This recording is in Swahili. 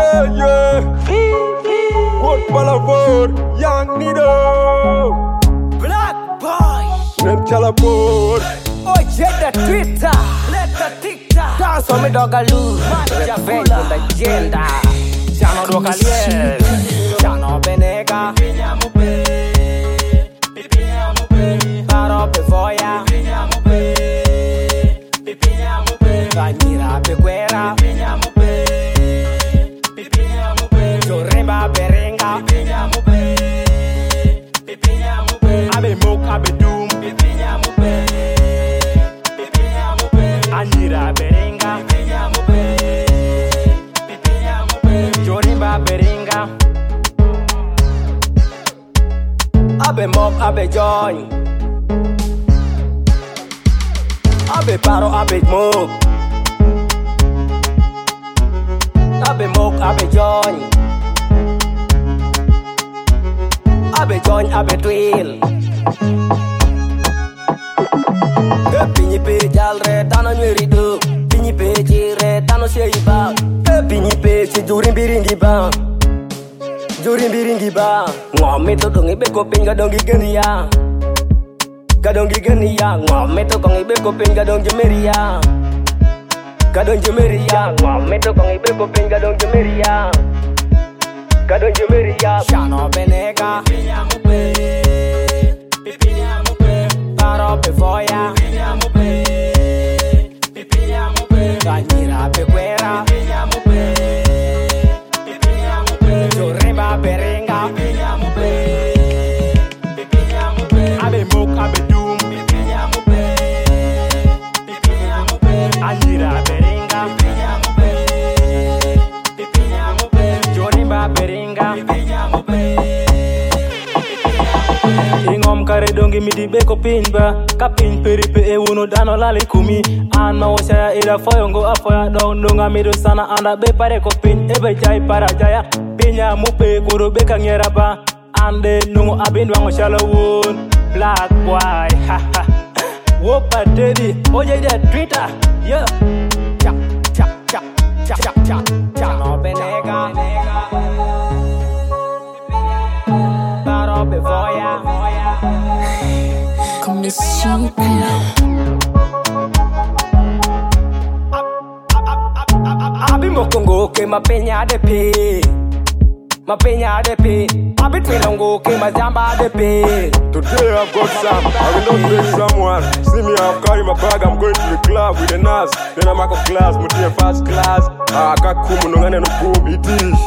yeah. What Palavor, Young Nido. Black boy. Nem Chalabor. Oh, yeah, the Twitter. Let the TikTok. Dance on me, dog, I lose. Manager vent on the agenda. Chano do calier. Chano benega. Paro pe voya. Ganira pe guerra. Choremba berenga. Abe mok, abe doom. Anira berenga. Choremba berenga. Abe mok, abe join. Abe paro, abe mok. Abe mok, abe join. Abe join, abe twill. Pinyi pe jalre tano nyeri do. Pinyi pe jire tano sheiba. Pinyi pe si jurin biringi ba. Jurin biringi ba. Ngome to dongi be kopin gadongi genia. Gadongi genia. Ngome to kongi be kopin gadongi meria. Gadongi meria. Ngome to kongi be kopin gadongi meria. Gadongi meria. Shano benega. Paro pe voya. Ganira pe guerra. Choremba berenga. Abe mok, abe doom. Anira berenga. Choremba berenga. Ingom kare dongi midi beko pinba. Kapin peripe e uno dano lali kumi. Ana osaya ira foyongo afoya donga mido sana anda be pare kopin ebe jai para jaya. Pinya mupe kuro beka ngeraba. Ande nungo abin wango shalawun. Black boy, ha ha. Wopa daddy, oye dia Twitter, yeah. Cha cha cha cha cha cha cha. No benega. Paro pe voya. Come siempre. Abi mokongo ke mapenya de pe. Mapenya de pe. Abi twilongo ke mazamba de pe. Today I've got some, I will not break someone. See me, I've carried my bag, I'm going to the club with the NAS. Then I'm at class, I'm first class. Akakumu nongane no boom, it is.